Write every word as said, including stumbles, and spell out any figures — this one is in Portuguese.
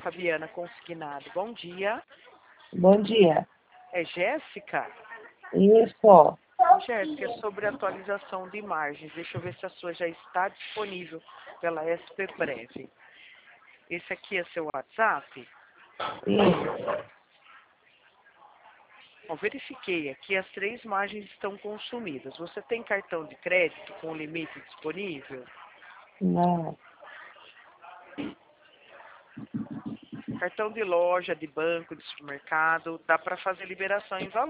Fabiana Consignado. Bom dia. Bom dia. É Jéssica? Isso. Jéssica, é sobre atualização de imagens. Deixa eu ver se a sua já está disponível pela S P Prev. Esse aqui é seu WhatsApp? Isso. Bom, verifiquei aqui, as três imagens estão consumidas. Você tem cartão de crédito com limite disponível? Não. Cartão de loja, de banco, de supermercado, dá para fazer liberação em valor.